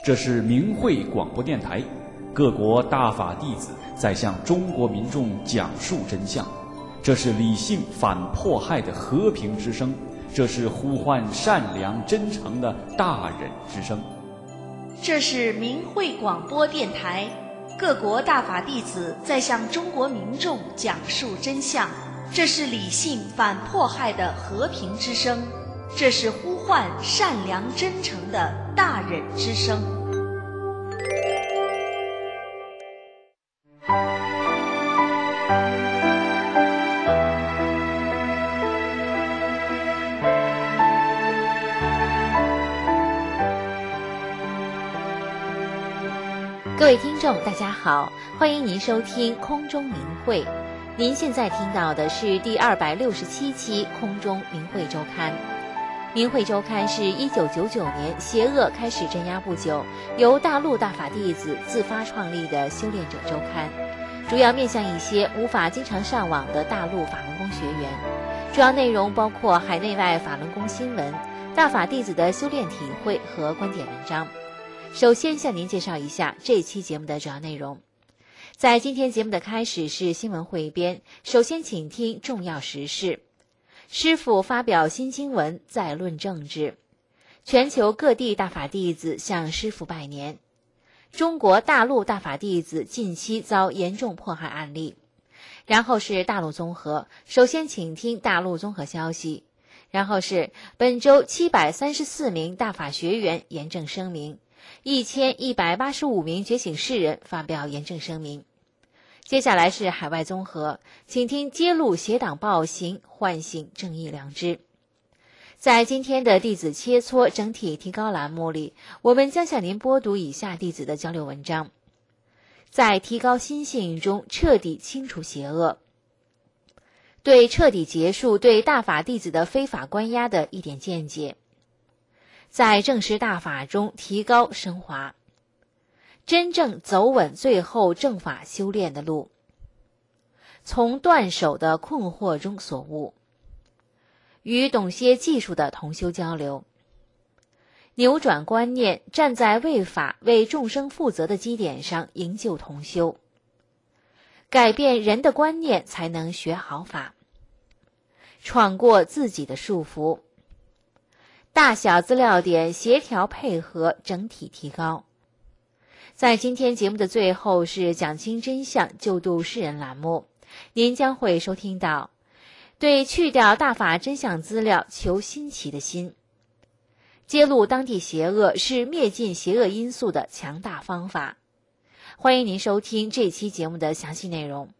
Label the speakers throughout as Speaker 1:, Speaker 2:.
Speaker 1: 这是明慧广播电台，各国大法弟子在向中国民众讲述真相。这是理性反迫害的和平之声，这是呼唤善良真诚的大忍之声。
Speaker 2: 这是明慧广播电台，各国大法弟子在向中国民众讲述真相。这是理性反迫害的和平之声，这是呼唤善良真诚的大忍之声。
Speaker 3: 各位听众大家好，欢迎您收听空中明慧。您现在听到的是第267期空中明慧周刊。明慧周刊是1999年邪恶开始镇压不久，由大陆大法弟子自发创立的修炼者周刊，主要面向一些无法经常上网的大陆法轮功学员。主要内容包括海内外法轮功新闻、大法弟子的修炼体会和观点文章。首先向您介绍一下这期节目的主要内容。在今天节目的开始是新闻汇编，首先请听重要时事。师父发表新经文，再论政治。全球各地大法弟子向师父拜年。中国大陆大法弟子近期遭严重迫害案例。然后是大陆综合，首先请听大陆综合消息。然后是本周734名大法学员严正声明，1185名觉醒世人发表严正声明。接下来是海外综合，请听揭露邪党暴行，唤醒正义良知。在今天的弟子切磋整体提高栏目里，我们将向您播读以下弟子的交流文章：在提高心性中彻底清除邪恶，对彻底结束对大法弟子的非法关押的一点见解，在正实大法中提高升华，真正走稳最后正法修炼的路，从断手的困惑中所悟，与懂些技术的同修交流，扭转观念，站在为法为众生负责的基点上营救同修，改变人的观念才能学好法，闯过自己的束缚，大小资料点协调配合，整体提高。在今天节目的最后是讲清真相救度世人栏目，您将会收听到对去掉大法真相资料求新奇的心，揭露当地邪恶是灭尽邪恶因素的强大方法。欢迎您收听这期节目的详细内容。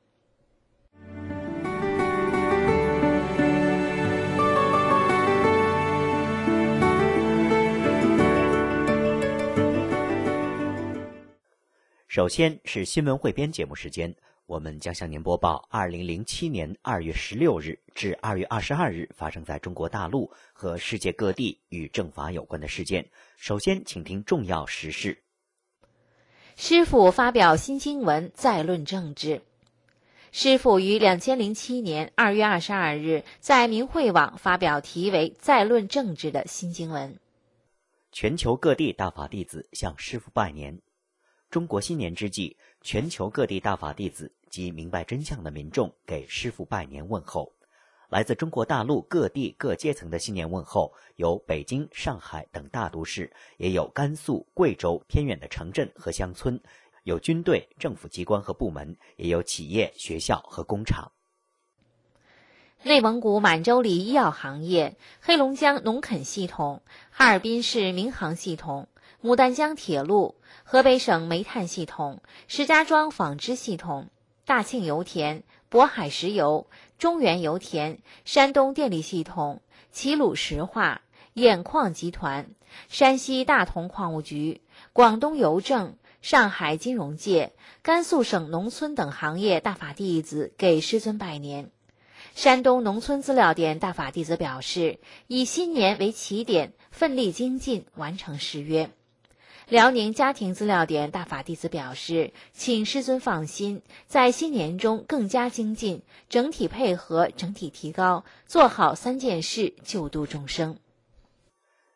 Speaker 4: 首先是新闻汇编节目时间，我们将向您播报2007年2月16日至2月22日发生在中国大陆和世界各地与正法有关的事件。首先请听重要时事。
Speaker 3: 师父发表新经文，再论政治。师父于2007年2月22日在明慧网发表题为再论政治的新经文。
Speaker 4: 全球各地大法弟子向师父拜年。中国新年之际，全球各地大法弟子及明白真相的民众给师父拜年问候。来自中国大陆各地各阶层的新年问候，有北京、上海等大都市，也有甘肃、贵州偏远的城镇和乡村，有军队、政府机关和部门，也有企业、学校和工厂。
Speaker 3: 内蒙古满洲里医药行业、黑龙江农垦系统、哈尔滨市民航系统、牡丹江铁路、河北省煤炭系统、石家庄纺织系统、大庆油田、渤海石油、中原油田、山东电力系统、齐鲁石化、兖矿集团、山西大同矿务局、广东邮政、上海金融界、甘肃省农村等行业大法弟子给师尊拜年。山东农村资料点大法弟子表示，以新年为起点，奋力精进，完成誓约。辽宁家庭资料点大法弟子表示，请师尊放心，在新年中更加精进，整体配合，整体提高，做好3件事，救度众生。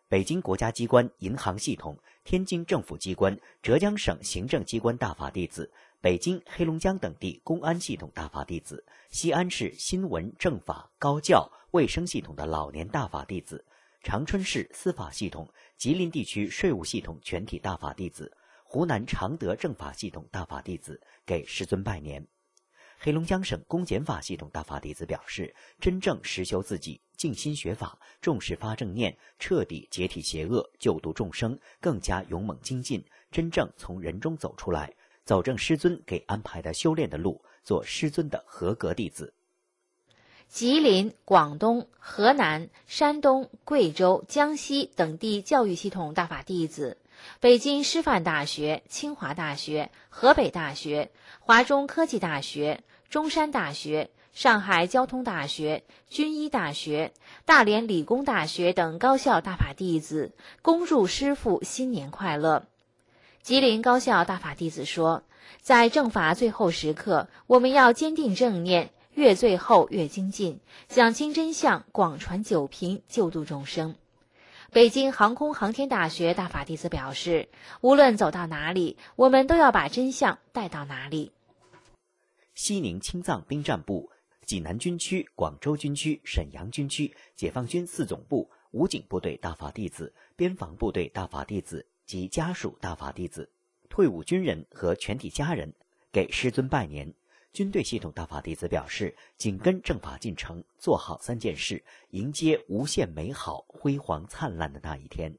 Speaker 4: 北京国家机关银行系统、天津政府机关、浙江省行政机关大法弟子、北京、黑龙江等地公安系统大法弟子、西安市新闻、政法、高教、卫生系统的老年大法弟子、长春市司法系统、吉林地区税务系统全体大法弟子、湖南常德政法系统大法弟子给师尊拜年。黑龙江省公检法系统大法弟子表示，真正实修自己，静心学法，重视发正念，彻底解体邪恶，救度众生，更加勇猛精进，真正从人中走出来，走正师尊给安排的修炼的路，做师尊的合格弟子。
Speaker 3: 吉林、广东、河南、山东、贵州、江西等地教育系统大法弟子，北京师范大学、清华大学、河北大学、华中科技大学、中山大学、上海交通大学、军医大学、大连理工大学等高校大法弟子，恭祝师父新年快乐。吉林高校大法弟子说，在正法最后时刻，我们要坚定正念，越最后越精进，讲清真相，广传九平，救度众生。北京航空航天大学大法弟子表示，无论走到哪里，我们都要把真相带到哪里。
Speaker 4: 西宁青藏兵站部、济南军区、广州军区、沈阳军区、解放军四总部、武警部队大法弟子、边防部队大法弟子及家属大法弟子、退伍军人和全体家人给师尊拜年。军队系统大法弟子表示，紧跟正法进程，做好3件事，迎接无限美好、辉煌灿烂的那一天。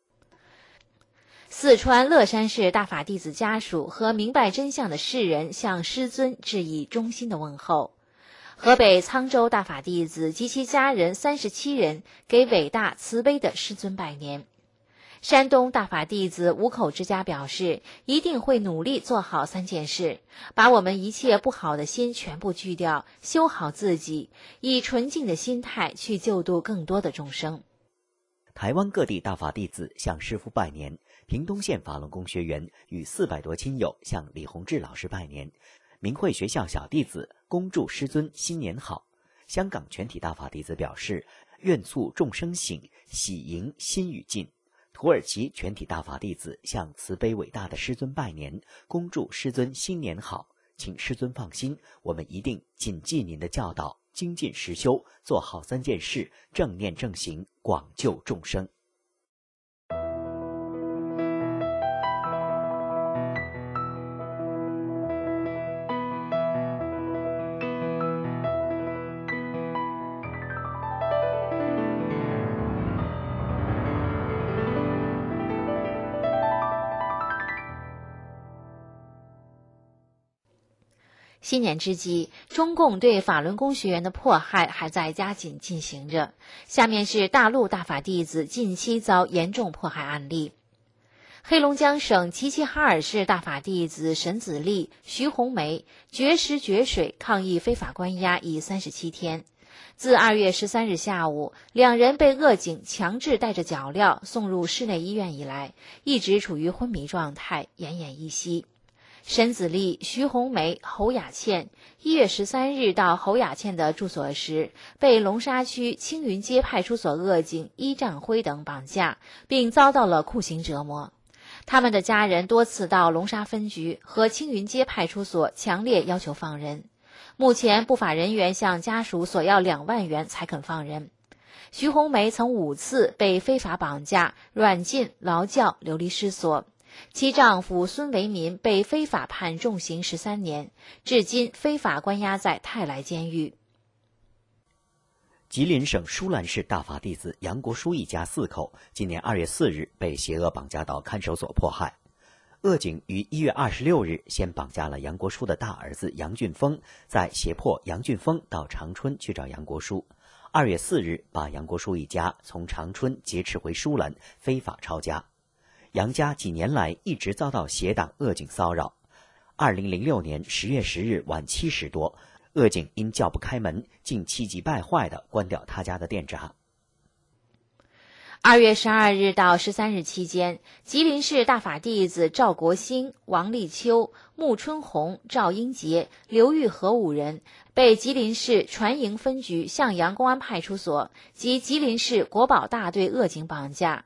Speaker 3: 四川乐山市大法弟子家属和明白真相的世人向师尊致以衷心的问候。河北沧州大法弟子及其家人37人给伟大慈悲的师尊拜年。山东大法弟子五口之家表示，一定会努力做好3件事，把我们一切不好的心全部去掉，修好自己，以纯净的心态去救度更多的众生。
Speaker 4: 台湾各地大法弟子向师父拜年，屏东县法轮功学员与400多亲友向李洪志老师拜年，明慧学校小弟子恭祝师尊新年好。香港全体大法弟子表示，愿促众生醒，喜迎心与尽。土耳其全体大法弟子向慈悲伟大的师尊拜年，恭祝师尊新年好。请师尊放心，我们一定谨记您的教导，精进实修，做好3件事，正念正行，广救众生。
Speaker 3: 新年之际，中共对法轮功学员的迫害还在加紧进行着。下面是大陆大法弟子近期遭严重迫害案例。黑龙江省齐齐哈尔市大法弟子沈子立、徐红梅绝食绝水抗议非法关押已37天。自2月13日下午，两人被恶警强制带着脚镣送入市内医院以来，一直处于昏迷状态，奄奄一息。沈子立、徐红梅、侯雅倩1月13日到侯雅倩的住所时，被龙沙区青云街派出所恶警伊占辉等绑架，并遭到了酷刑折磨。他们的家人多次到龙沙分局和青云街派出所强烈要求放人。目前不法人员向家属索要2万元才肯放人。徐红梅曾5次被非法绑架、软禁、劳教、流离失所。其丈夫孙维民被非法判重刑13年，至今非法关押在泰来监狱。
Speaker 4: 吉林省舒兰市大法弟子杨国书一家4口，今年2月4日被邪恶绑架到看守所迫害。恶警于1月26日先绑架了杨国书的大儿子杨俊峰，再胁迫杨俊峰到长春去找杨国书。2月4日把杨国书一家从长春劫持回舒兰，非法抄家。杨家几年来一直遭到邪党恶警骚扰。2006年10月10日晚7时多，恶警因叫不开门，竟气急败坏地关掉他家的电闸。
Speaker 3: 2月12日到13日期间，吉林市大法弟子赵国兴、王立秋、穆春红、赵英杰、刘玉和5人被吉林市船营分局向阳公安派出所及吉林市国保大队恶警绑架。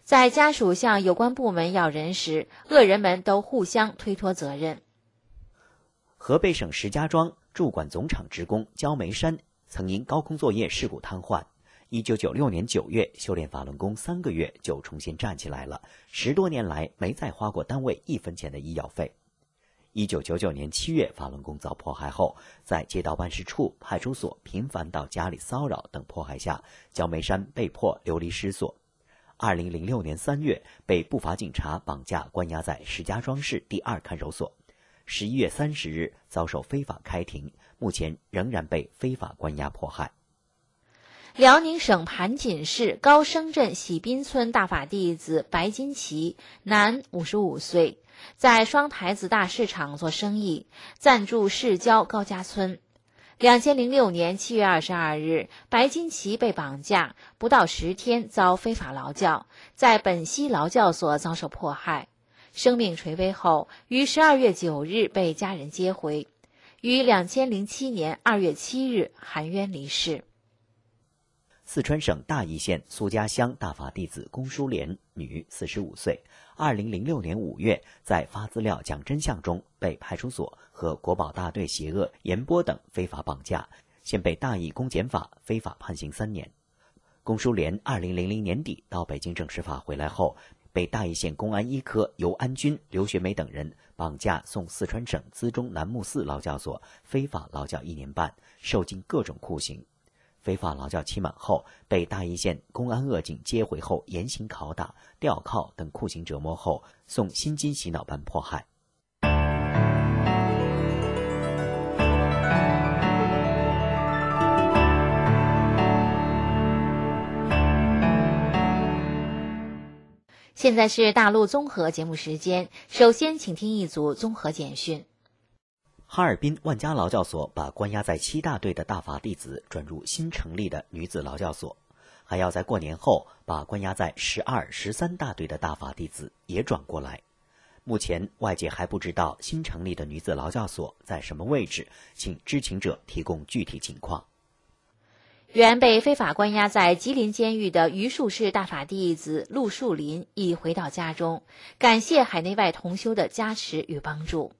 Speaker 3: 在家属向有关部门要人时，恶人们都互相推脱责任。
Speaker 4: 河北省石家庄驻管总厂职工焦梅山曾因高空作业事故瘫痪，1996年9月修炼法轮功3个月就重新站起来了，10多年来没再花过单位1分钱的医药费。1999年7月法轮功遭迫害后，在街道办事处、派出所频繁到家里骚扰等迫害下，焦梅山被迫流离失所。2006年3月被不法警察绑架关押在石家庄市第2看守所，11月30日遭受非法开庭，目前仍然被非法关押迫害。
Speaker 3: 辽宁省盘锦市高升镇喜滨村大法弟子白金奇，男，55岁，在双台子大市场做生意，暂住市郊高家村。2006年7月22日，白金奇被绑架，不到10天遭非法劳教，在本溪劳教所遭受迫害。生命垂危后，于12月9日被家人接回，于2007年2月7日含冤离世。
Speaker 4: 四川省大邑县苏家乡大法弟子龚淑莲，女，45岁，2006年5月在发资料讲真相中被派出所和国保大队邪恶严波等非法绑架，现被大邑公检法非法判刑3年。龚淑莲2000年底到北京政事法回来后，被大邑县公安1科尤安军、刘学梅等人绑架送四川省资中南木寺劳教所非法劳教1年半，受尽各种酷刑。非法劳教期满后，被大邑县公安恶警接回后严刑拷打、吊铐等酷刑折磨后，送心经洗脑班迫害。
Speaker 3: 现在是大陆综合节目时间，首先请听一组综合简讯。
Speaker 4: 哈尔滨万家劳教所把关押在7大队的大法弟子转入新成立的女子劳教所，还要在过年后把关押在12、13大队的大法弟子也转过来。目前外界还不知道新成立的女子劳教所在什么位置，请知情者提供具体情况。
Speaker 3: 原被非法关押在吉林监狱的榆树市大法弟子陆树林已回到家中，感谢海内外同修的加持与帮助。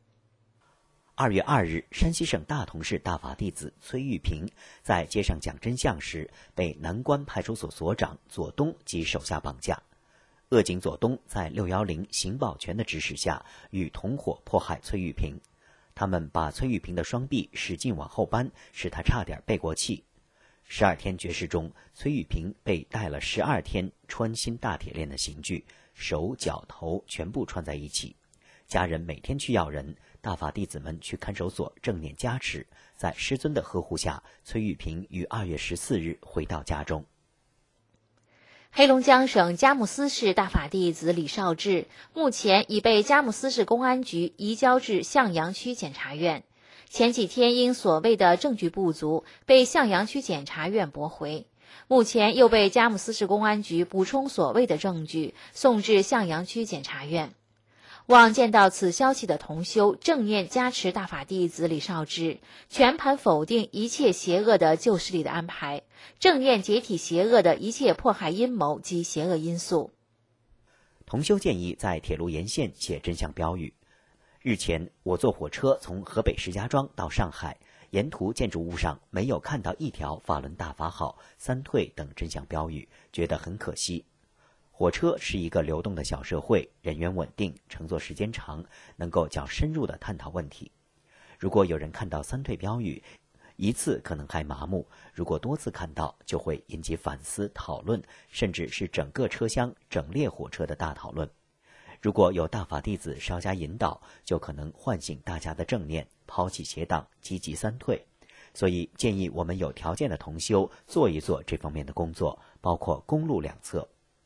Speaker 4: 2月2日，山西省大同市大法弟子崔玉平在街上讲真相时，被南关派出所所长左东及手下绑架。恶警左东在610邢保全的指使下，与同伙迫害崔玉平。他们把崔玉平的双臂使劲往后扳，使他差点背过气。12天绝食中，崔玉平被戴了12天穿心大铁链的刑具，手脚头全部串在一起。家人每天去要人，大法弟子们去看守所正念加持，在师尊的呵护下，崔玉平于2月14日回到家中。
Speaker 3: 黑龙江省佳木斯市大法弟子李少志目前已被佳木斯市公安局移交至向阳区检察院。前几天因所谓的证据不足，被向阳区检察院驳回，目前又被佳木斯市公安局补充所谓的证据，送至向阳区检察院。望见到此消息的同修正念加持大法弟子李少志，全盘否定一切邪恶的旧势力的安排，正念解体邪恶的一切迫害阴谋及邪恶因素。
Speaker 4: 同修建议在铁路沿线写真相标语。日前，我坐火车从河北石家庄到上海，沿途建筑物上没有看到一条法轮大法好、三退等真相标语，觉得很可惜。火车是一个流动的小社会，人员稳定，乘坐时间长，能够较深入地探讨问题。如果有人看到三退标语，一次可能还麻木，如果多次看到，就会引起反思、讨论，甚至是整个车厢、整列火车的大讨论。如果有大法弟子稍加引导，就可能唤醒大家的正念，抛弃邪党，积极三退。所以建议我们有条件的同修做一做这方面的工作，包括公路两侧。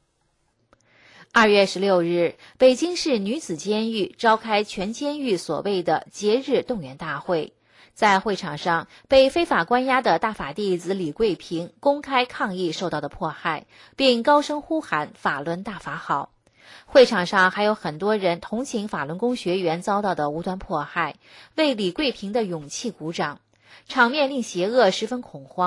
Speaker 3: 2月16日，北京市女子监狱召开全监狱所谓的节日动员大会。在会场上，被非法关押的大法弟子李桂平公开抗议受到的迫害，并高声呼喊法轮大法好。会场上还有很多人同情法轮功学员遭到的无端迫害，为李桂平的勇气鼓掌，场面令邪恶十分恐慌。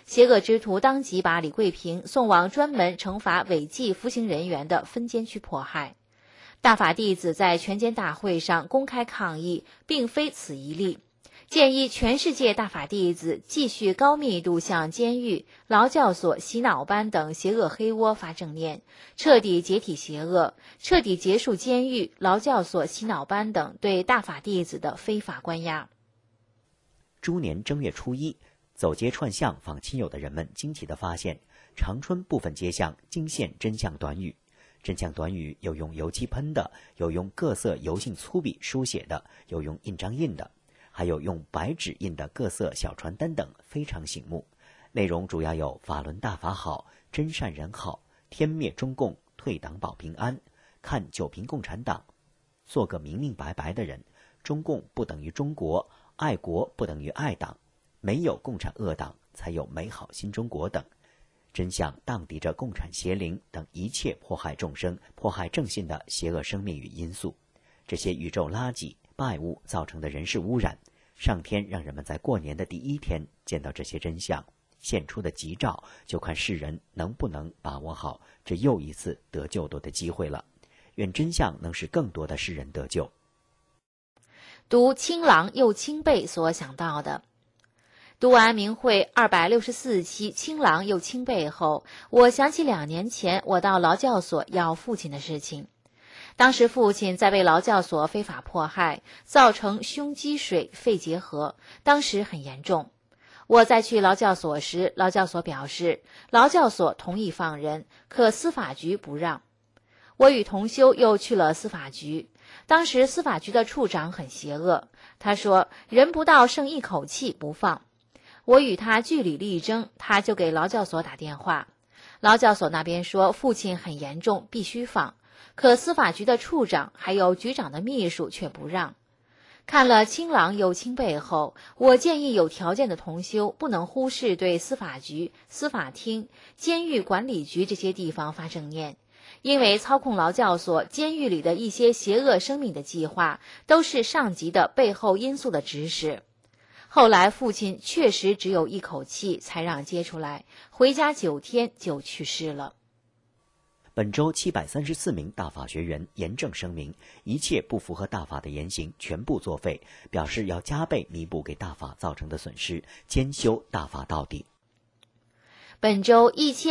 Speaker 3: 邪恶之徒当即把李桂平送往专门惩罚违纪服刑人员的分监区迫害。大法弟子在全监大会上公开抗议，并非此一例，建议全世界大法弟子继续高密度向监狱、劳教所、洗脑班等邪恶黑窝发正念，彻底解体邪恶，彻底结束监狱、劳教所、洗脑班等对大法弟子的非法关押。
Speaker 4: 猪年正月初一，走街串巷访亲友的人们惊奇地发现，长春部分街巷惊现真相短语。真相短语有用油漆喷的，有用各色油性粗笔书写的，有用印章印的，还有用白纸印的各色小传单等，非常醒目。内容主要有法轮大法好，真善人好，天灭中共，退党保平安，看九平共产党，做个明明白白的人，中共不等于中国，爱国不等于爱党，没有共产恶党，才有美好新中国等。真相荡涤着共产邪灵等一切迫害众生、迫害正信的邪恶生命与因素。这些宇宙垃圾、败物造成的人事污染，上天让人们在过年的第一天见到这些真相，现出的吉兆，就看世人能不能把握好这又一次得救度的机会了。愿真相能使更多的世人得救。
Speaker 3: 读清朗又清背所想到的。读完明慧264期清朗又清背后，我想起2年前我到劳教所要父亲的事情。当时父亲在被劳教所非法迫害，造成胸积水、肺结核，当时很严重。我在去劳教所时，劳教所表示劳教所同意放人，可司法局不让。我与同修又去了司法局，当时司法局的处长很邪恶，他说人不到剩一口气不放。我与他据理力争，他就给劳教所打电话。劳教所那边说父亲很严重，必须放，可司法局的处长还有局长的秘书却不让。看了清朗又清背后，我建议有条件的同修不能忽视对司法局、司法厅、监狱管理局这些地方发正念，因为操控劳教所、监狱里的一些邪恶生命的计划，都是上级的背后因素的指使。后来父亲确实只有一口气才让接出来，回家9天就去世了。
Speaker 4: 本周734名大法学员严正声明，一切不符合大法的言行全部作废，表示要加倍弥补给大法造成的损失，兼修大法到底。
Speaker 3: 本周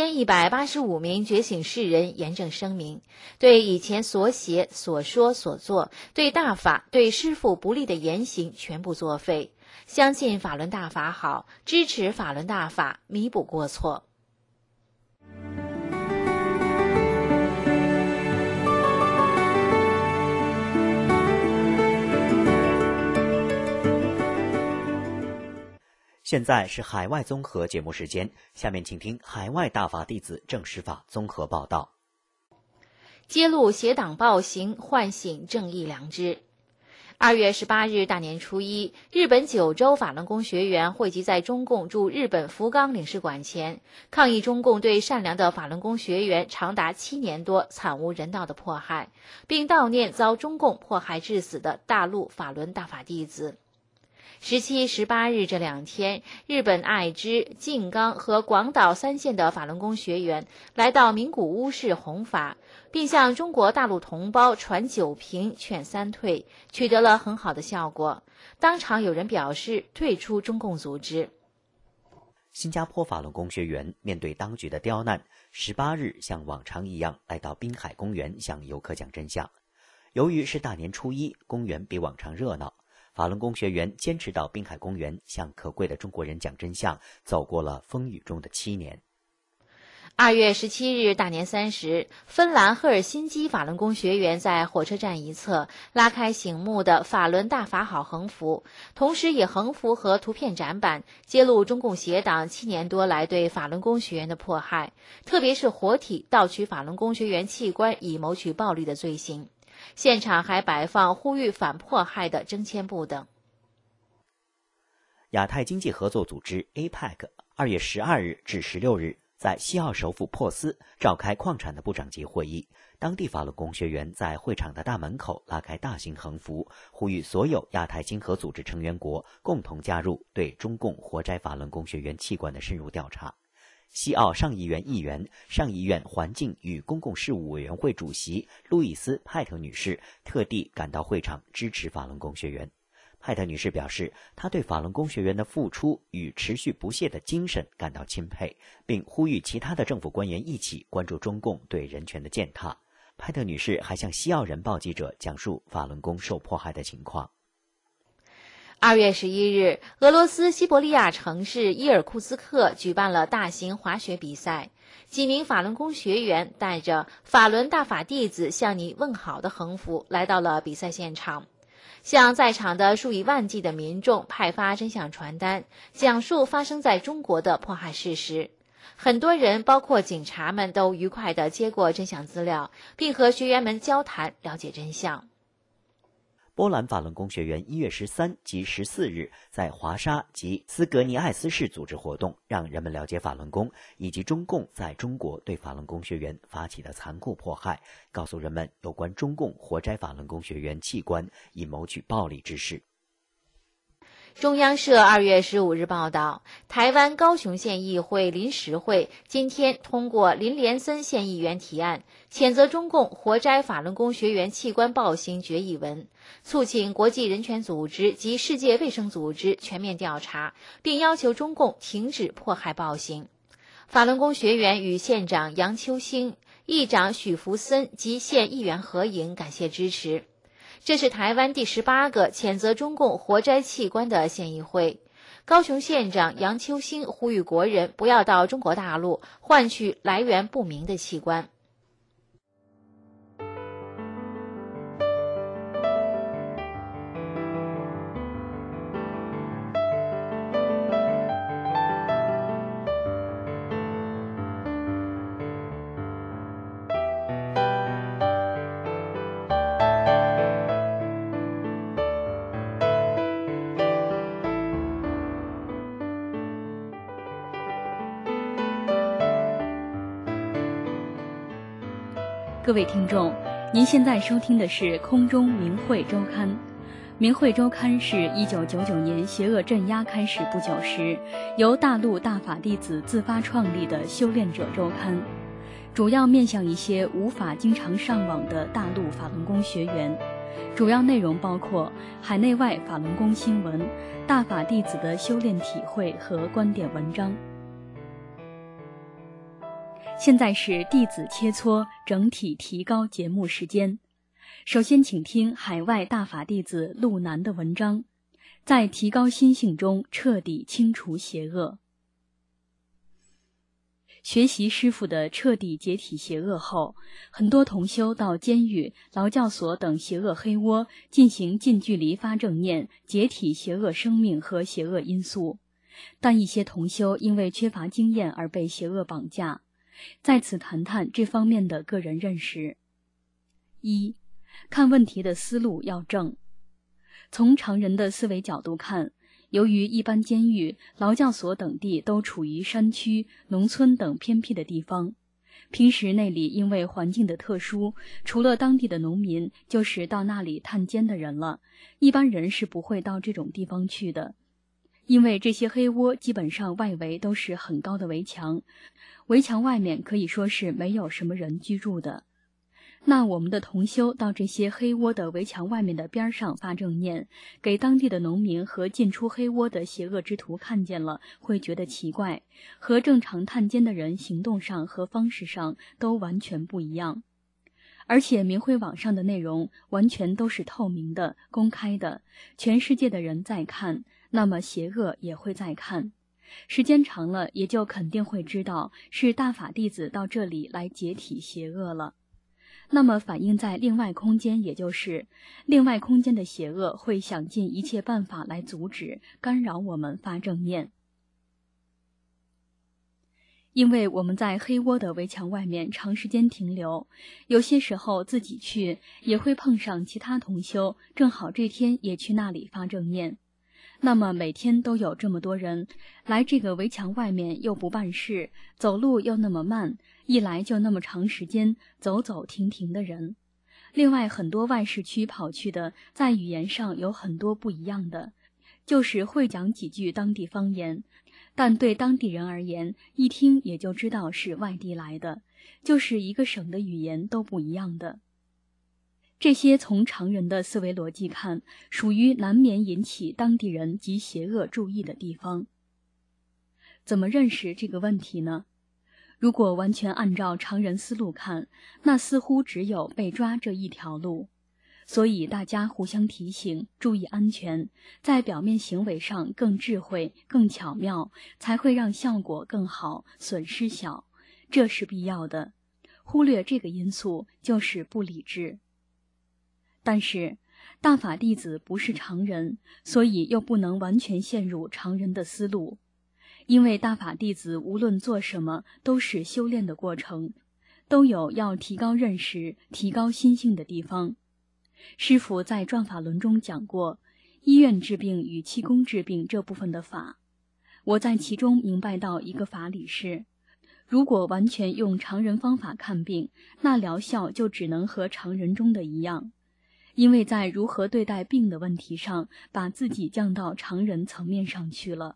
Speaker 3: 1185名觉醒世人严正声明，对以前所写、所说、所做，对大法、对师父不利的言行全部作废，相信法轮大法好，支持法轮大法，弥补过错。
Speaker 4: 现在是海外综合节目时间，下面请听海外大法弟子正实法综合报道。
Speaker 3: 揭露邪党暴行，唤醒正义良知。2月18日大年初一，日本九州法轮功学员汇集在中共驻日本福冈领事馆前，抗议中共对善良的法轮功学员长达7年多惨无人道的迫害，并悼念遭中共迫害致死的大陆法轮大法弟子。17、18日这2天，日本爱知、静冈和广岛3县的法轮功学员来到名古屋市弘法，并向中国大陆同胞传9平劝3退，取得了很好的效果。当场有人表示退出中共组织。
Speaker 4: 新加坡法轮功学员面对当局的刁难，18日像往常一样来到滨海公园向游客讲真相。由于是大年初一，公园比往常热闹，法轮功学员坚持到滨海公园向可贵的中国人讲真相，走过了风雨中的7年。
Speaker 3: 2月17日大年30，芬兰赫尔辛基法轮功学员在火车站一侧拉开醒目的法轮大法好横幅，同时以横幅和图片展板揭露中共邪党7年多来对法轮功学员的迫害，特别是活体盗取法轮功学员器官以谋取暴利的罪行。现场还摆放呼吁反迫害的征签簿等。
Speaker 4: 亚太经济合作组织 APEC 2月12日至16日在西澳首府珀斯召开矿产的部长级会议，当地法轮功学员在会场的大门口拉开大型横幅，呼吁所有亚太经合组织成员国共同加入对中共活摘法轮功学员器官的深入调查。西澳上议院议员、上议院环境与公共事务委员会主席路易斯·派特女士特地赶到会场支持法轮功学员。派特女士表示，她对法轮功学员的付出与持续不懈的精神感到钦佩，并呼吁其他的政府官员一起关注中共对人权的践踏。派特女士还向西澳人报记者讲述法轮功受迫害的情况。
Speaker 3: 2月11日，俄罗斯西伯利亚城市伊尔库茨克举办了大型滑雪比赛，几名法轮功学员带着“法轮大法弟子向你问好”的横幅来到了比赛现场，向在场的数以万计的民众派发真相传单，讲述发生在中国的迫害事实。很多人，包括警察们，都愉快地接过真相资料，并和学员们交谈，了解真相。
Speaker 4: 波兰法轮功学员1月13及14日在华沙及斯格尼艾斯市组织活动，让人们了解法轮功以及中共在中国对法轮功学员发起的残酷迫害，告诉人们有关中共活摘法轮功学员器官以谋取暴利之事。
Speaker 3: 中央社2月15日报道，台湾高雄县议会临时会今天通过林连森县议员提案，谴责中共活摘法轮功学员器官暴行决议文，促请国际人权组织及世界卫生组织全面调查，并要求中共停止迫害暴行。法轮功学员与县长杨秋兴、议长许福森及县议员合影，感谢支持。这是台湾第18个谴责中共活摘器官的县议会。高雄县长杨秋兴呼吁国人不要到中国大陆换取来源不明的器官。
Speaker 5: 各位听众，您现在收听的是空中明慧周刊。明慧周刊是1999年邪恶镇压开始不久时，由大陆大法弟子自发创立的修炼者周刊，主要面向一些无法经常上网的大陆法轮功学员。主要内容包括海内外法轮功新闻、大法弟子的修炼体会和观点文章。现在是弟子切磋整体提高节目时间。首先请听海外大法弟子陆南的文章，在提高心性中彻底清除邪恶。学习师父的彻底解体邪恶后，很多同修到监狱、劳教所等邪恶黑窝进行近距离发正念，解体邪恶生命和邪恶因素。但一些同修因为缺乏经验而被邪恶绑架。在此谈谈这方面的个人认识。1. 看问题的思路要正。从常人的思维角度看，由于一般监狱、劳教所等地都处于山区、农村等偏僻的地方，平时那里因为环境的特殊，除了当地的农民，就是到那里探监的人了，一般人是不会到这种地方去的。因为这些黑窝基本上外围都是很高的围墙，围墙外面可以说是没有什么人居住的。那我们的同修到这些黑窝的围墙外面的边上发正念，给当地的农民和进出黑窝的邪恶之徒看见了，会觉得奇怪，和正常探监的人行动上和方式上都完全不一样。而且明慧网上的内容完全都是透明的、公开的，全世界的人在看，那么邪恶也会在看。时间长了，也就肯定会知道是大法弟子到这里来解体邪恶了。那么反映在另外空间，也就是另外空间的邪恶会想尽一切办法来阻止、干扰我们发正念。因为我们在黑窝的围墙外面长时间停留，有些时候自己去也会碰上其他同修，正好这天也去那里发正念。 那么每天都有这么多人来这个围墙外面，又不办事，走路又那么慢，一来就那么长时间，走走停停的人。另外很多外市区跑去的，在语言上有很多不一样的，就是会讲几句当地方言，但对当地人而言，一听也就知道是外地来的，就是一个省的语言都不一样的。这些从常人的思维逻辑看，属于难免引起当地人及邪恶注意的地方。怎么认识这个问题呢？如果完全按照常人思路看，那似乎只有被抓这一条路。所以大家互相提醒，注意安全，在表面行为上更智慧、更巧妙，才会让效果更好，损失小，这是必要的。忽略这个因素就是不理智。但是大法弟子不是常人，所以又不能完全陷入常人的思路。因为大法弟子无论做什么都是修炼的过程，都有要提高认识、提高心性的地方。师父在转法轮中讲过医院治病与气功治病这部分的法，我在其中明白到一个法理是，如果完全用常人方法看病，那疗效就只能和常人中的一样。因为在如何对待病的问题上，把自己降到常人层面上去了。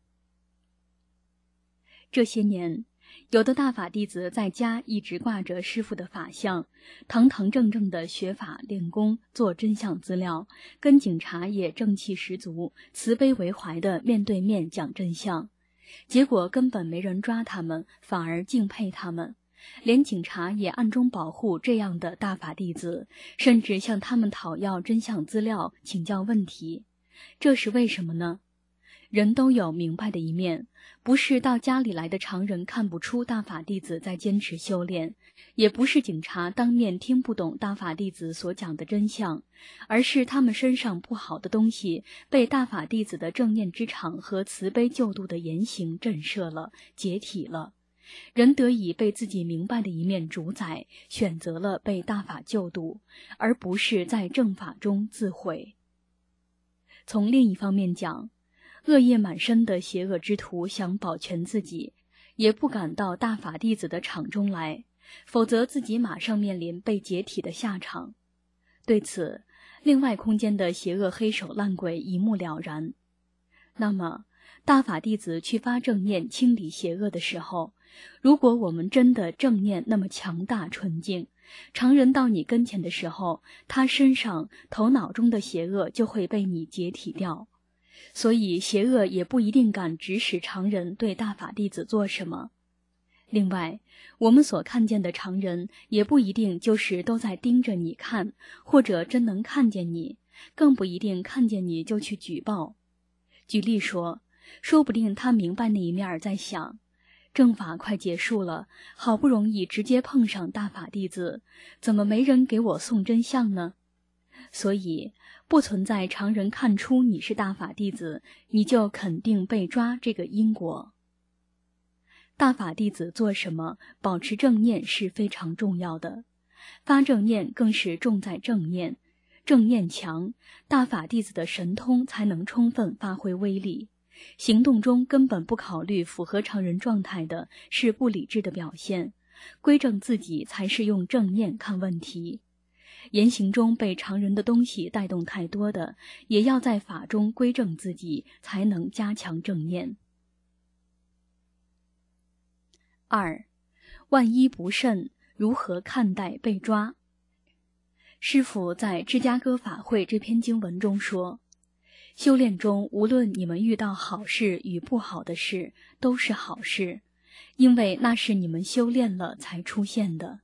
Speaker 5: 这些年，有的大法弟子在家一直挂着师父的法相，堂堂正正的学法练功，做真相资料，跟警察也正气十足，慈悲为怀的面对面讲真相。结果根本没人抓他们，反而敬佩他们。连警察也暗中保护这样的大法弟子，甚至向他们讨要真相资料，请教问题。这是为什么呢？人都有明白的一面，不是到家里来的常人看不出大法弟子在坚持修炼，也不是警察当面听不懂大法弟子所讲的真相，而是他们身上不好的东西被大法弟子的正念之场和慈悲救度的言行震慑了，解体了。人得以被自己明白的一面主宰，选择了被大法救度，而不是在正法中自毁。从另一方面讲，恶业满身的邪恶之徒想保全自己，也不敢到大法弟子的场中来，否则自己马上面临被解体的下场。对此，另外空间的邪恶黑手烂鬼一目了然。那么大法弟子去发正念清理邪恶的时候，如果我们真的正念那么强大纯净，常人到你跟前的时候，他身上头脑中的邪恶就会被你解体掉。所以邪恶也不一定敢指使常人对大法弟子做什么。另外，我们所看见的常人也不一定就是都在盯着你看，或者真能看见你，更不一定看见你就去举报。举例说，说不定他明白那一面在想，正法快结束了，好不容易直接碰上大法弟子，怎么没人给我送真相呢？所以不存在常人看出你是大法弟子，你就肯定被抓这个因果。大法弟子做什么，保持正念是非常重要的，发正念更是重在正念，正念强，大法弟子的神通才能充分发挥威力。行动中根本不考虑符合常人状态的，是不理智的表现，归正自己才是用正念看问题。言行中被常人的东西带动太多的，也要在法中归正自己，才能加强正念。2. 万一不慎，如何看待被抓？师父在芝加哥法会这篇经文中说，修炼中无论你们遇到好事与不好的事，都是好事，因为那是你们修炼了才出现的。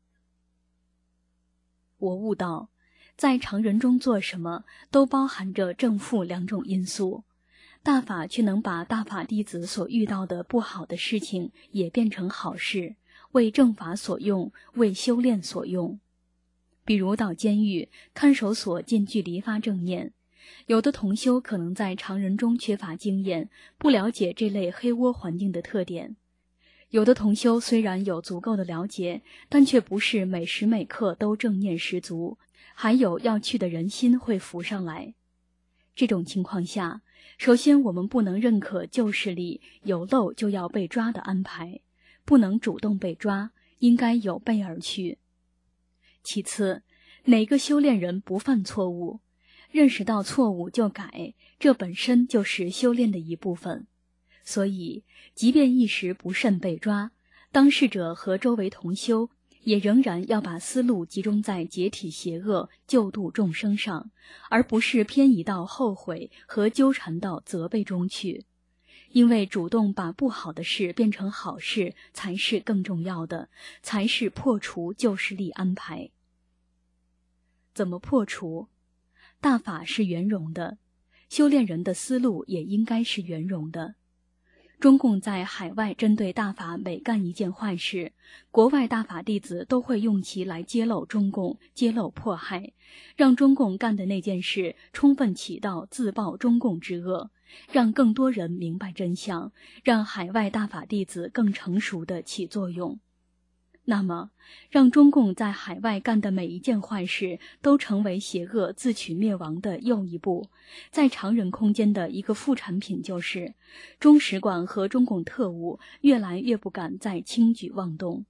Speaker 5: 我悟到，在常人中做什么都包含着正负两种因素，大法却能把大法弟子所遇到的不好的事情也变成好事，为正法所用，为修炼所用。比如到监狱，看守所近距离发正念，有的同修可能在常人中缺乏经验，不了解这类黑窝环境的特点。有的同修虽然有足够的了解，但却不是每时每刻都正念十足，还有要去的人心会浮上来。这种情况下， 首先，我们不能认可旧势力有漏就要被抓的安排，不能主动被抓，应该有备而去。其次，哪个修炼人不犯错误？认识到错误就改，这本身就是修炼的一部分。所以，即便一时不慎被抓，当事者和周围同修也仍然要把思路集中在解体邪恶、救度众生上，而不是偏移到后悔和纠缠到责备中去。因为主动把不好的事变成好事才是更重要的，才是破除旧势力安排。怎么破除？大法是圆融的，修炼人的思路也应该是圆融的。中共在海外针对大法每干一件坏事，国外大法弟子都会用其来揭露中共、揭露迫害，让中共干的那件事充分起到自爆中共之恶，让更多人明白真相，让海外大法弟子更成熟地起作用。那么，让中共在海外干的每一件坏事都成为邪恶自取灭亡的又一步，在常人空间的一个副产品就是，中使馆和中共特务越来越不敢再轻举妄动。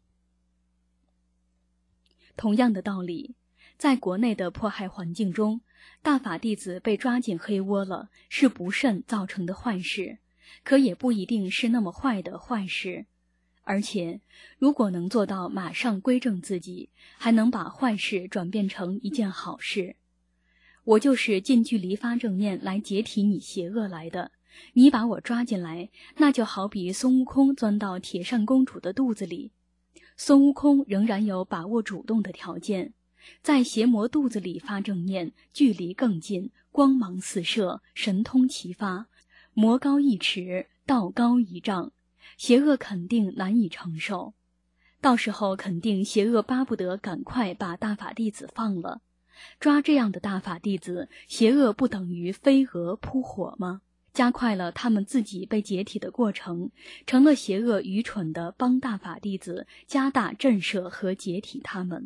Speaker 5: 同样的道理，在国内的迫害环境中，大法弟子被抓进黑窝了，是不慎造成的坏事，可也不一定是那么坏的坏事。而且，如果能做到马上归正自己，还能把坏事转变成一件好事。我就是近距离发正念来解体你邪恶来的，你把我抓进来，那就好比孙悟空钻到铁扇公主的肚子里。孙悟空仍然有把握主动的条件，在邪魔肚子里发正念，距离更近，光芒四射，神通齐发，魔高一尺，道高一丈。邪恶肯定难以承受，到时候肯定邪恶巴不得赶快把大法弟子放了。抓这样的大法弟子，邪恶不等于飞蛾扑火吗？加快了他们自己被解体的过程，成了邪恶愚蠢的帮大法弟子加大震慑和解体他们。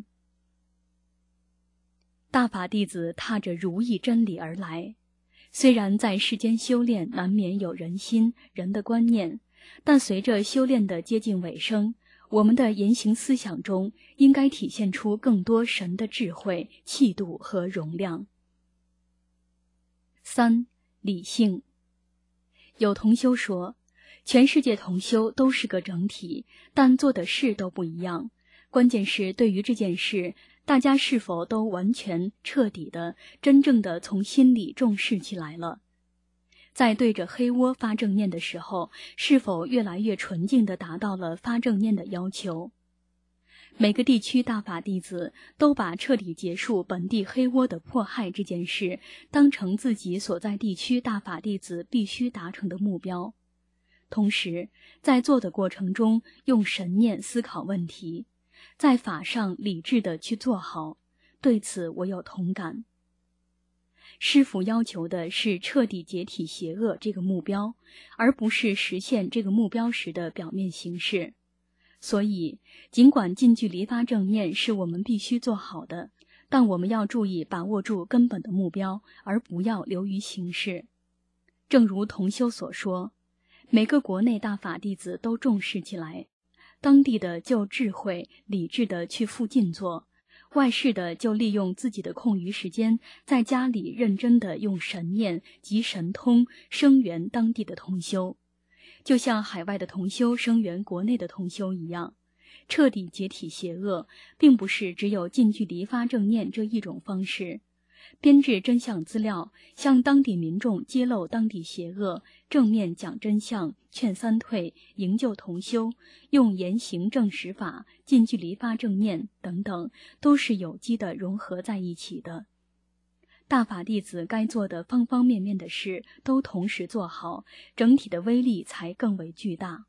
Speaker 5: 大法弟子踏着如意真理而来，虽然在世间修炼难免有人心、人的观念，但随着修炼的接近尾声，我们的言行思想中应该体现出更多神的智慧、气度和容量。3. 理性。有同修说，全世界同修都是个整体，但做的事都不一样。关键是对于这件事，大家是否都完全彻底的、真正的从心里重视起来了？在对着黑窝发正念的时候，是否越来越纯净地达到了发正念的要求？每个地区大法弟子都把彻底结束本地黑窝的迫害这件事当成自己所在地区大法弟子必须达成的目标，同时在做的过程中用神念思考问题，在法上理智地去做好，对此我有同感。师父要求的是彻底解体邪恶这个目标，而不是实现这个目标时的表面形式。所以，尽管近距离发正念是我们必须做好的，但我们要注意把握住根本的目标，而不要流于形式。正如同修所说，每个国内大法弟子都重视起来，当地的就智慧、理智的去附近做，外事的就利用自己的空余时间，在家里认真的用神念及神通声援当地的同修，就像海外的同修声援国内的同修一样。彻底解体邪恶，并不是只有近距离发正念这一种方式。编制真相资料，向当地民众揭露当地邪恶，正面讲真相，劝三退，营救同修，用言行证实法，近距离发正念等等，都是有机的融合在一起的。大法弟子该做的方方面面的事都同时做好，整体的威力才更为巨大。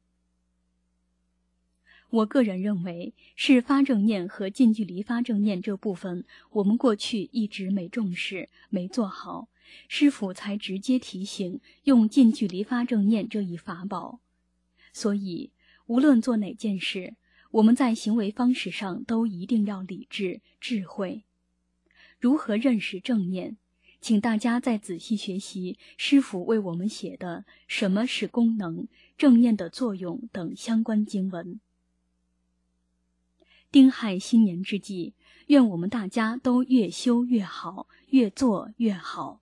Speaker 5: 我个人认为，是发正念和近距离发正念这部分，我们过去一直没重视，没做好，师父才直接提醒用近距离发正念这一法宝。所以，无论做哪件事，我们在行为方式上都一定要理智、智慧。如何认识正念？ 请大家再仔细学习师父为我们写的《什么是功能、正念的作用》等相关经文。丁亥新年之际，愿我们大家都越修越好，越做越好。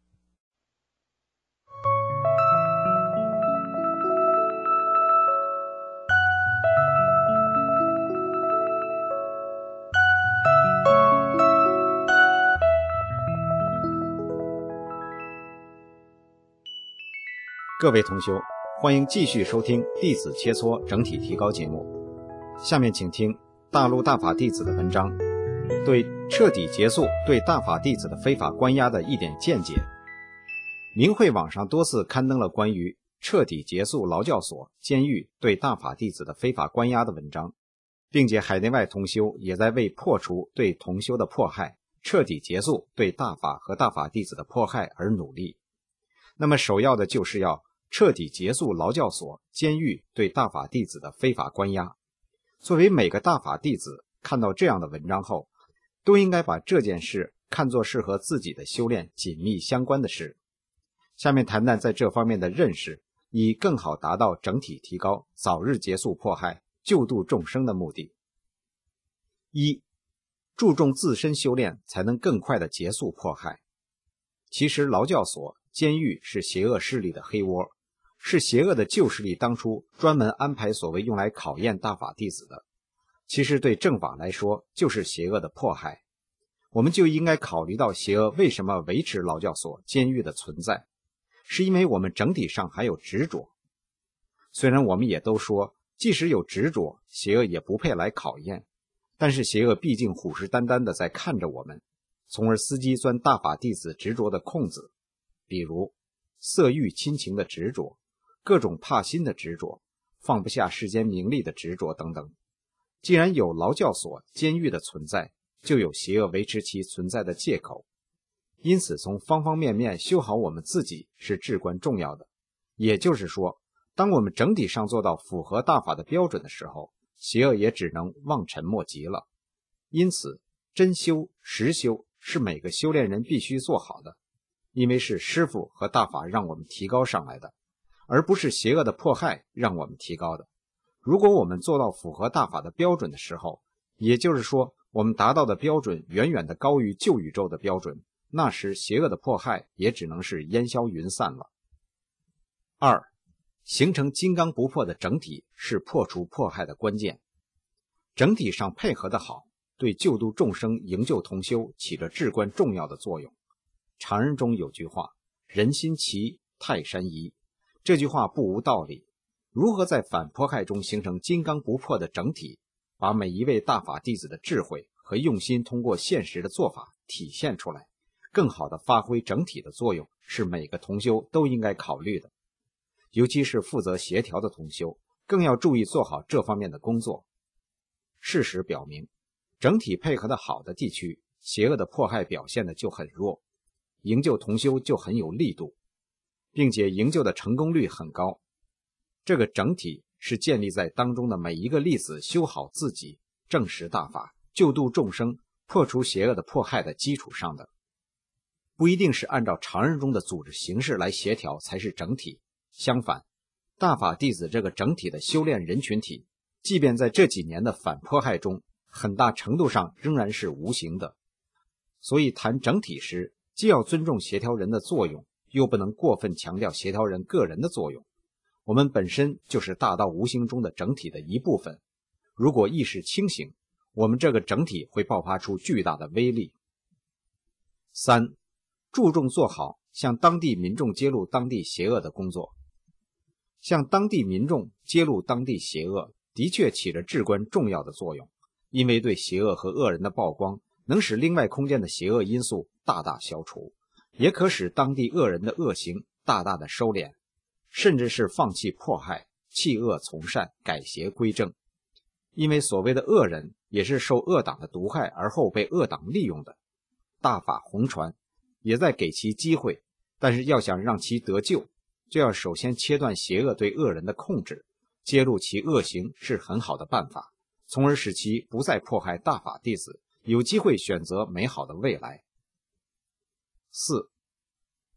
Speaker 6: 各位同修，欢迎继续收听《弟子切磋整体提高》节目。下面请听大陆大法弟子的文章，对彻底结束对大法弟子的非法关押的一点见解。明慧网上多次刊登了关于彻底结束劳教所、监狱对大法弟子的非法关押的文章，并且海内外同修也在为破除对同修的迫害，彻底结束对大法和大法弟子的迫害而努力。那么首要的就是要彻底结束劳教所、监狱对大法弟子的非法关押。作为每个大法弟子，看到这样的文章后，都应该把这件事看作是和自己的修炼紧密相关的事。下面谈谈在这方面的认识，以更好达到整体提高、早日结束迫害、救度众生的目的。一、注重自身修炼，才能更快地结束迫害。其实劳教所、监狱是邪恶势力的黑窝，是邪恶的旧势力当初专门安排所谓用来考验大法弟子的。其实对正法来说，就是邪恶的迫害。我们就应该考虑到邪恶为什么维持劳教所、监狱的存在，是因为我们整体上还有执着。虽然我们也都说，即使有执着，邪恶也不配来考验，但是邪恶毕竟虎视眈眈地在看着我们，从而伺机钻大法弟子执着的空子。比如色欲亲情的执着，各种怕心的执着，放不下世间名利的执着等等。既然有劳教所、监狱的存在，就有邪恶维持其存在的借口。因此从方方面面修好我们自己是至关重要的。也就是说，当我们整体上做到符合大法的标准的时候，邪恶也只能望尘莫及了。因此真修、实修是每个修炼人必须做好的，因为是师父和大法让我们提高上来的，而不是邪恶的迫害让我们提高的。如果我们做到符合大法的标准的时候，也就是说我们达到的标准远远的高于旧宇宙的标准，那时邪恶的迫害也只能是烟消云散了。二、形成金刚不破的整体是破除迫害的关键。整体上配合的好，对救度众生、营救同修起着至关重要的作用。常人中有句话，人心齐，泰山移，这句话不无道理。如何在反迫害中形成金刚不破的整体，把每一位大法弟子的智慧和用心通过现实的做法体现出来，更好地发挥整体的作用，是每个同修都应该考虑的。尤其是负责协调的同修，更要注意做好这方面的工作。事实表明，整体配合的好的地区，邪恶的迫害表现的就很弱，营救同修就很有力度，并且营救的成功率很高。这个整体是建立在当中的每一个弟子修好自己、证实大法、救度众生、破除邪恶的迫害的基础上的。不一定是按照常人中的组织形式来协调才是整体，相反，大法弟子这个整体的修炼人群体，即便在这几年的反迫害中，很大程度上仍然是无形的。所以谈整体时，既要尊重协调人的作用，又不能过分强调协调人个人的作用。我们本身就是大道无形中的整体的一部分，如果意识清醒，我们这个整体会爆发出巨大的威力。三、注重做好向当地民众揭露当地邪恶的工作。向当地民众揭露当地邪恶，的确起着至关重要的作用，因为对邪恶和恶人的曝光，能使另外空间的邪恶因素大大消除，也可使当地恶人的恶行大大的收敛，甚至是放弃迫害，弃恶从善，改邪归正。因为所谓的恶人也是受恶党的毒害而后被恶党利用的，大法弘传也在给其机会，但是要想让其得救，就要首先切断邪恶对恶人的控制，揭露其恶行是很好的办法，从而使其不再迫害大法弟子，有机会选择美好的未来。四、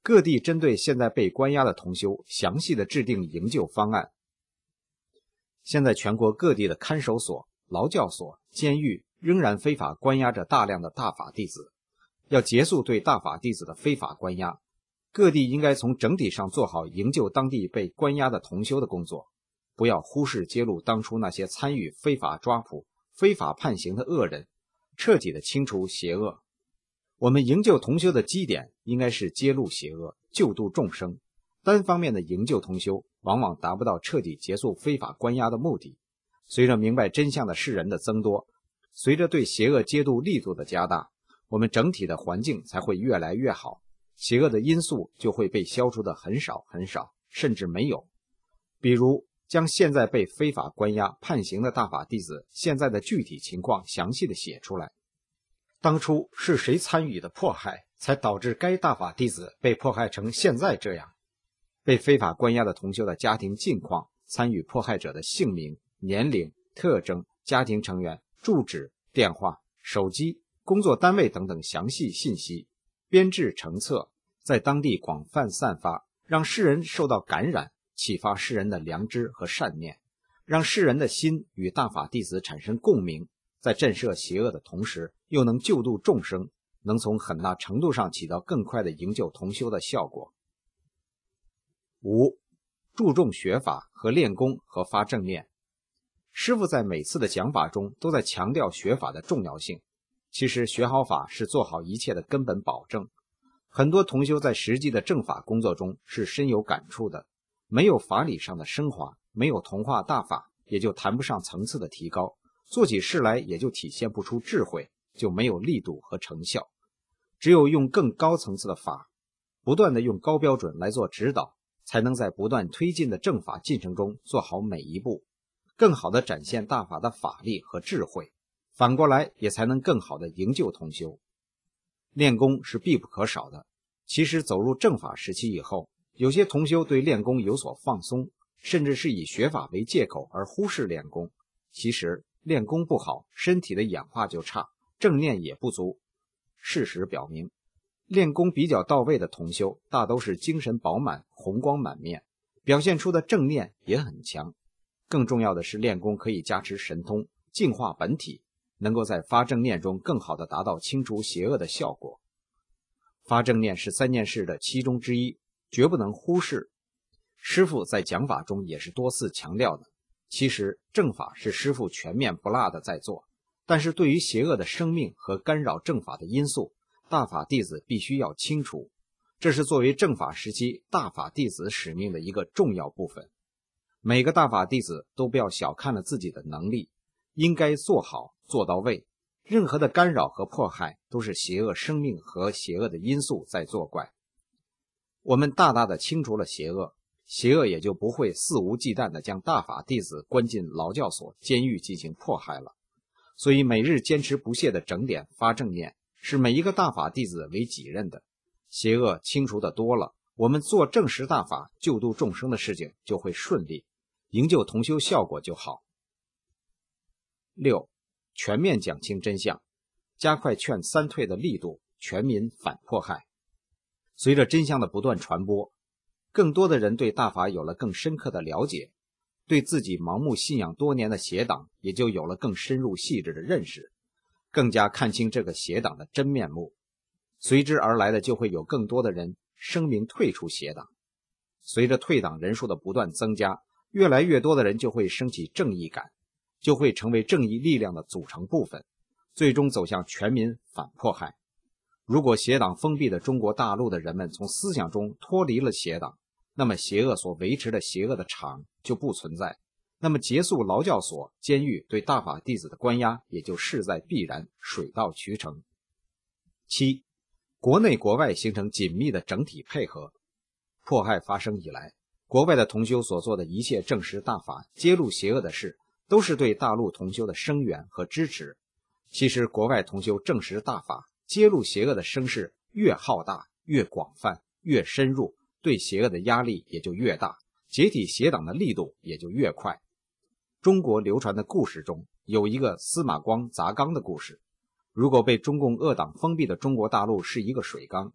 Speaker 6: 各地针对现在被关押的同修详细的制定营救方案。现在全国各地的看守所、劳教所、监狱仍然非法关押着大量的大法弟子，要结束对大法弟子的非法关押。各地应该从整体上做好营救当地被关押的同修的工作，不要忽视揭露当初那些参与非法抓捕、非法判刑的恶人，彻底的清除邪恶。我们营救同修的基点应该是揭露邪恶，救度众生。单方面的营救同修往往达不到彻底结束非法关押的目的。随着明白真相的世人的增多，随着对邪恶揭度力度的加大，我们整体的环境才会越来越好，邪恶的因素就会被消除的很少很少，甚至没有。比如将现在被非法关押判刑的大法弟子现在的具体情况详细的写出来，当初是谁参与的迫害，才导致该大法弟子被迫害成现在这样？被非法关押的同修的家庭近况、参与迫害者的姓名、年龄、特征、家庭成员、住址、电话、手机、工作单位等等详细信息，编制成册，在当地广泛散发，让世人受到感染，启发世人的良知和善念，让世人的心与大法弟子产生共鸣，在震慑邪恶的同时，又能救度众生，能从很大程度上起到更快的营救同修的效果。5. 注重学法和练功和发正念。师父在每次的讲法中都在强调学法的重要性。其实学好法是做好一切的根本保证。很多同修在实际的正法工作中是深有感触的，没有法理上的升华，没有同化大法，也就谈不上层次的提高，做起事来也就体现不出智慧，就没有力度和成效。只有用更高层次的法，不断的用高标准来做指导，才能在不断推进的正法进程中做好每一步，更好地展现大法的法力和智慧，反过来也才能更好地营救同修。练功是必不可少的。其实走入正法时期以后，有些同修对练功有所放松，甚至是以学法为借口而忽视练功。其实练功不好，身体的演化就差，正念也不足。事实表明，练功比较到位的同修大都是精神饱满、红光满面，表现出的正念也很强。更重要的是，练功可以加持神通，净化本体，能够在发正念中更好地达到清除邪恶的效果。发正念是3件事的其中之一，绝不能忽视。师父在讲法中也是多次强调的，其实正法是师父全面不落的在做，但是对于邪恶的生命和干扰正法的因素，大法弟子必须要清除，这是作为正法时期大法弟子使命的一个重要部分。每个大法弟子都不要小看了自己的能力，应该做好做到位。任何的干扰和迫害都是邪恶生命和邪恶的因素在作怪。我们大大的清除了邪恶，邪恶也就不会肆无忌惮地将大法弟子关进劳教所、监狱进行迫害了。所以每日坚持不懈的整点发正念，是每一个大法弟子为己任的。邪恶清除的多了，我们做正实大法救度众生的事情就会顺利，营救同修效果就好。6. 全面讲清真相，加快劝三退的力度，全民反迫害。随着真相的不断传播，更多的人对大法有了更深刻的了解，对自己盲目信仰多年的邪党也就有了更深入细致的认识，更加看清这个邪党的真面目。随之而来的就会有更多的人声明退出邪党。随着退党人数的不断增加，越来越多的人就会升起正义感，就会成为正义力量的组成部分，最终走向全民反迫害。如果邪党封闭的中国大陆的人们从思想中脱离了邪党，那么邪恶所维持的邪恶的场就不存在，那么结束劳教所、监狱对大法弟子的关押也就势在必然，水到渠成。7. 国内国外形成紧密的整体配合。迫害发生以来，国外的同修所做的一切正实大法、揭露邪恶的事，都是对大陆同修的声援和支持。其实国外同修正实大法、揭露邪恶的声势越浩大、越广泛、越深入，对邪恶的压力也就越大，解体邪党的力度也就越快。中国流传的故事中有一个司马光砸缸的故事。如果被中共恶党封闭的中国大陆是一个水缸，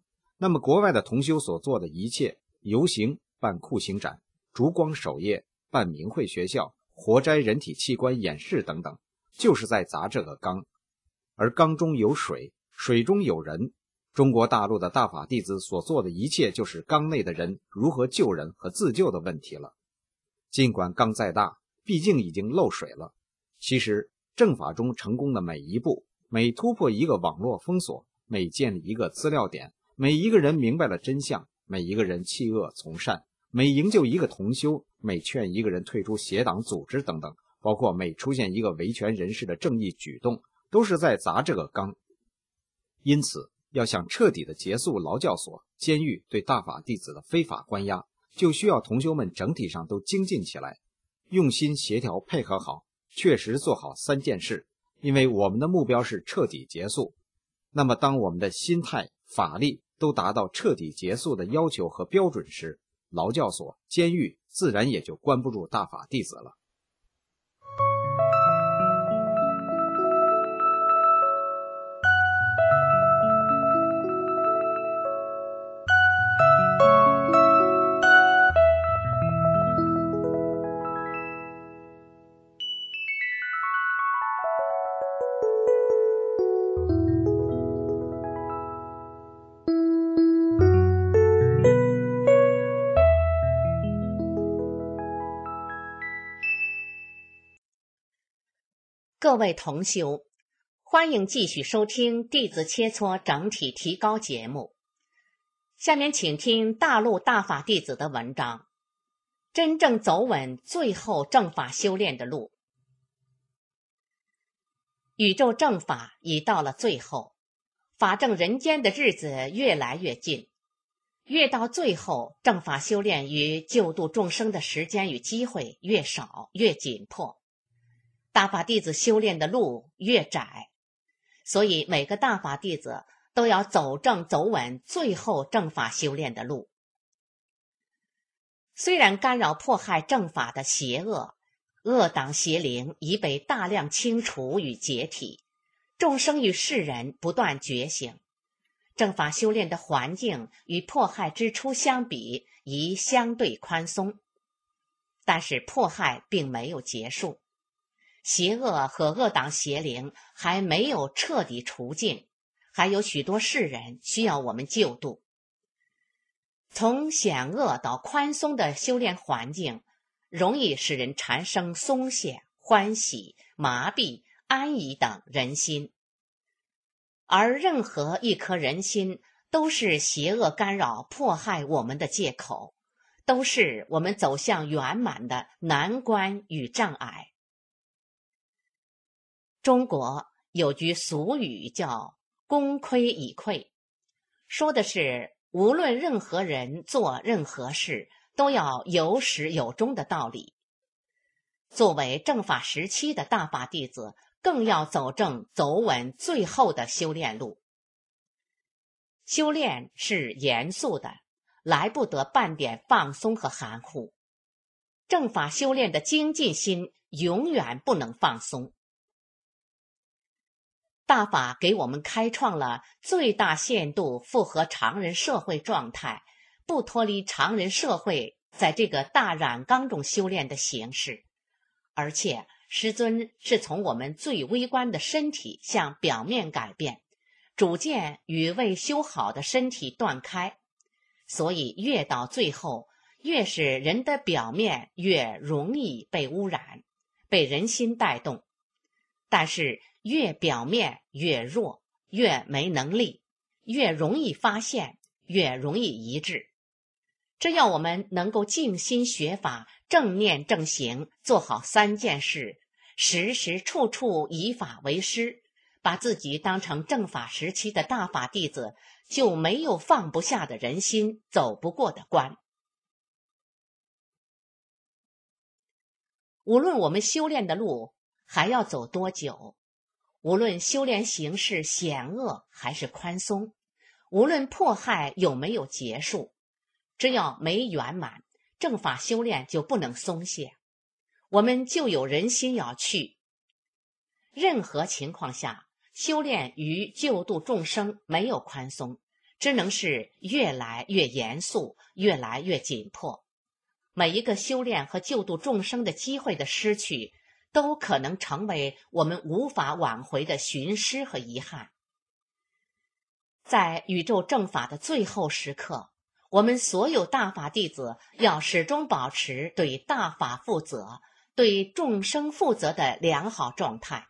Speaker 6: 那么国外的同修所做的一切，游行、办酷刑展、烛光守夜、办明慧学校、活摘人体器官演示等等，就是在砸这个缸。而缸中有水，水中有人，中国大陆的大法弟子所做的一切，就是缸内的人如何救人和自救的问题了。尽管缸再大，毕竟已经漏水了。其实正法中成功的每一步，每突破一个网络封锁，每建立一个资料点，每一个人明白了真相，每一个人弃恶从善，每营救一个同修，每劝一个人退出邪党组织等等，包括每出现一个维权人士的正义举动，都是在砸这个缸。因此要想彻底的结束劳教所、监狱对大法弟子的非法关押，就需要同修们整体上都精进起来，用心协调配合好，确实做好3件事。因为我们的目标是彻底结束，那么当我们的心态、法力都达到彻底结束的要求和标准时，劳教所、监狱自然也就关不住大法弟子了。
Speaker 7: 各位同修，欢迎继续收听弟子切磋整体提高节目。下面请听大陆大法弟子的文章，真正走稳最后正法修炼的路。宇宙正法已到了最后，法正人间的日子越来越近，越到最后，正法修炼与救度众生的时间与机会越少越紧迫，大法弟子修炼的路越窄，所以每个大法弟子都要走正走稳最后正法修炼的路。虽然干扰迫害正法的邪恶、恶党邪灵已被大量清除与解体，众生与世人不断觉醒，正法修炼的环境与迫害之初相比已相对宽松，但是迫害并没有结束，邪恶和恶党邪灵还没有彻底除尽，还有许多世人需要我们救度。从险恶到宽松的修炼环境，容易使人产生松懈、欢喜、麻痹、安逸等人心，而任何一颗人心都是邪恶干扰迫害我们的借口，都是我们走向圆满的难关与障碍。中国有句俗语叫功亏已溃，说的是无论任何人做任何事都要有始有终的道理。作为正法时期的大法弟子，更要走正走稳最后的修炼路。修炼是严肃的，来不得半点放松和含糊。正法修炼的精进心永远不能放松。大法给我们开创了最大限度符合常人社会状态，不脱离常人社会在这个大染缸中修炼的形式，而且师尊是从我们最微观的身体向表面改变，逐渐与未修好的身体断开，所以越到最后，越是人的表面越容易被污染，被人心带动，但是越表面越弱，越没能力，越容易发现，越容易移滞。这要我们能够静心学法，正念正行，做好3件事，时时处处以法为师，把自己当成正法时期的大法弟子，就没有放不下的人心，走不过的关。无论我们修炼的路还要走多久，无论修炼形式险恶还是宽松，无论迫害有没有结束，只要没圆满，正法修炼就不能松懈，我们就有人心要去。任何情况下，修炼与救度众生没有宽松， 只能是越来越严肃，越来越紧迫。每一个修炼和救度众生的机会的失去，都可能成为我们无法挽回的寻失和遗憾。在宇宙正法的最后时刻，我们所有大法弟子要始终保持对大法负责、对众生负责的良好状态。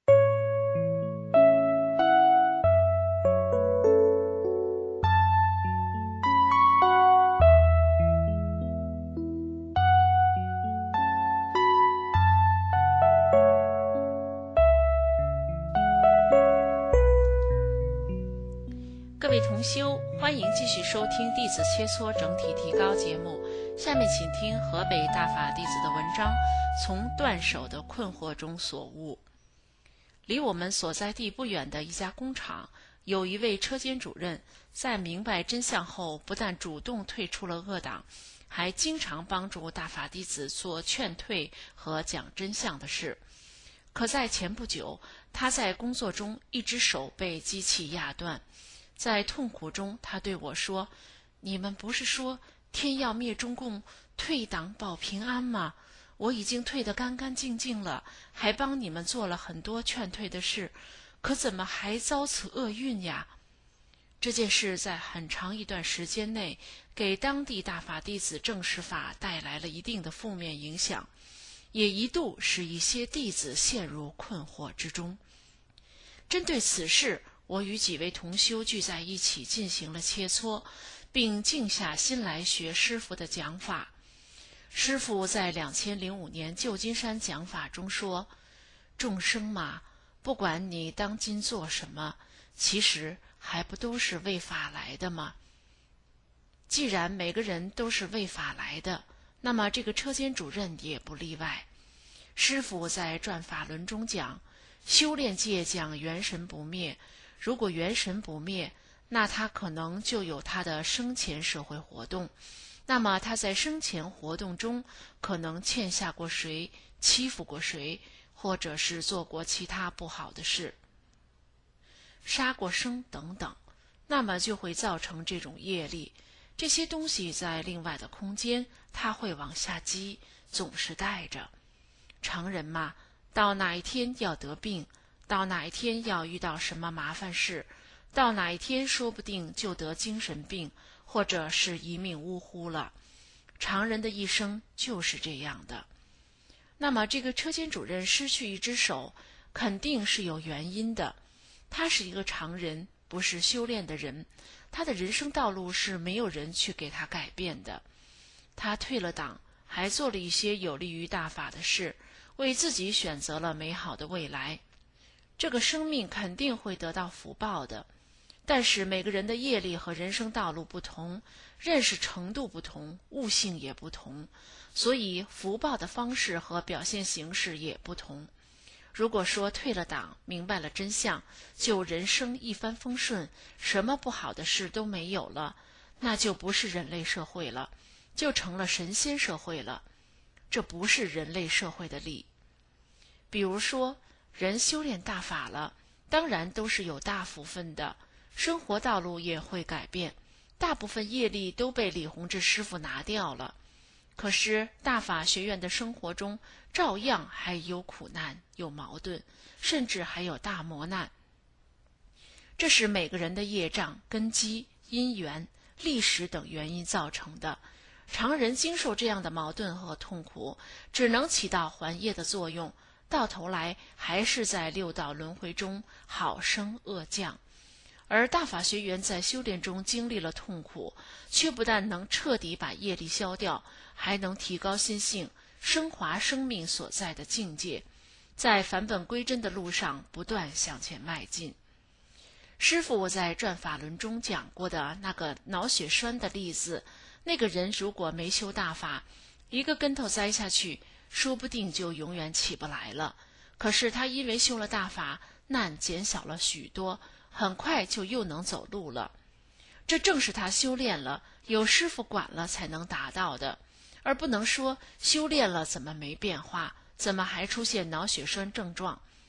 Speaker 8: 各位同修，欢迎继续收听《弟子切磋整体提高》节目。下面请听河北大法弟子的文章《从断手的困惑中所悟》。离我们所在地不远的一家工厂，有一位车间主任，在明白真相后，不但主动退出了恶党，还经常帮助大法弟子做劝退和讲真相的事。可在前不久，他在工作中一只手被机器压断。在痛苦中，他对我说：“你们不是说天要灭中共，退党保平安吗？我已经退得干干净净了，还帮你们做了很多劝退的事，可怎么还遭此厄运呀？”这件事在很长一段时间内，给当地大法弟子正视法带来了一定的负面影响，也一度使一些弟子陷入困惑之中。针对此事，我与几位同修聚在一起进行了切磋，并静下心来学师父的讲法。师父在2005年旧金山讲法中说：“众生嘛，不管你当今做什么，其实还不都是为法来的吗？既然每个人都是为法来的，那么这个车间主任也不例外。”师父在转法轮中讲，修炼界讲元神不灭，如果元神不灭，那他可能就有他的生前社会活动，那么他在生前活动中可能欠下过谁，欺负过谁，或者是做过其他不好的事，杀过生等等，那么就会造成这种业力。这些东西在另外的空间，它会往下积，总是带着。常人嘛，到哪一天要得病，到哪一天要遇到什么麻烦事，到哪一天说不定就得精神病，或者是一命呜呼了。常人的一生就是这样的。那么这个车间主任失去一只手，肯定是有原因的。他是一个常人，不是修炼的人，他的人生道路是没有人去给他改变的。他退了党，还做了一些有利于大法的事，为自己选择了美好的未来。这个生命肯定会得到福报的，但是每个人的业力和人生道路不同，认识程度不同，悟性也不同，所以福报的方式和表现形式也不同。如果说退了党，明白了真相，就人生一帆风顺，什么不好的事都没有了，那就不是人类社会了，就成了神仙社会了。这不是人类社会的理。比如说，人修炼大法了，当然都是有大福分的，生活道路也会改变，大部分业力都被李洪志师傅拿掉了。可是大法学院的生活中照样还有苦难，有矛盾，甚至还有大磨难。这是每个人的业障、根基、因缘、历史等原因造成的。常人经受这样的矛盾和痛苦，只能起到还业的作用，到头来还是在六道轮回中好升恶降。而大法学员在修炼中经历了痛苦，却不但能彻底把业力消掉，还能提高心性，升华生命所在的境界，在返本归真的路上不断向前迈进。师父在转法轮中讲过的那个脑血栓的例子，那个人如果没修大法，一个跟头栽下去，说不定就永远起不来了。可是他因为修了大法，难减小了许多，很快就又能走路了。这正是他修炼了，有师父管了才能达到的，而不能说修炼了怎么没变化，怎么还出现脑血栓症状。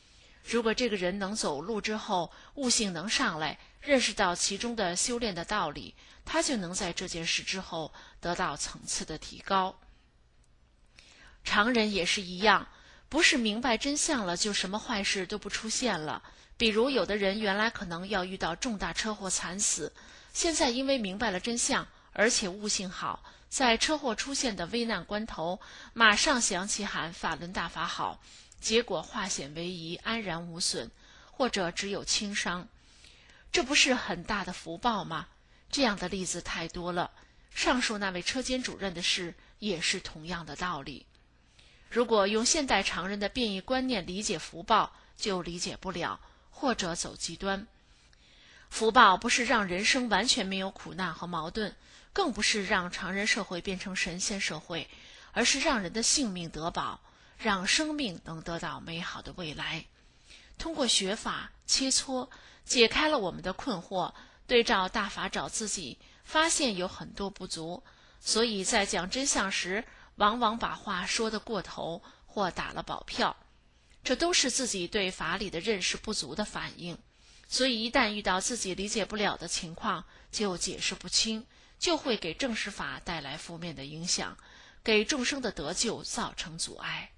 Speaker 8: 如果这个人能走路之后，悟性能上来，认识到其中的修炼的道理，他就能在这件事之后得到层次的提高。常人也是一样，不是明白真相了就什么坏事都不出现了。比如有的人原来可能要遇到重大车祸惨死，现在因为明白了真相，而且悟性好，在车祸出现的危难关头，马上想起喊法轮大法好，结果化险为夷，安然无损，或者只有轻伤。这不是很大的福报吗？这样的例子太多了。上述那位车间主任的事也是同样的道理。如果用现代常人的变异观念理解福报，就理解不了，或者走极端。福报不是让人生完全没有苦难和矛盾，更不是让常人社会变成神仙社会，而是让人的性命得保，让生命能得到美好的未来。通过学法切磋，解开了我们的困惑，对照大法找自己，发现有很多不足，所以在讲真相时，往往把话说得过头或打了保票，这都是自己对法理的认识不足的反应。所以一旦遇到自己理解不了的情况，就解释不清，就会给正实法带来负面的影响，给众生的得救造成阻碍。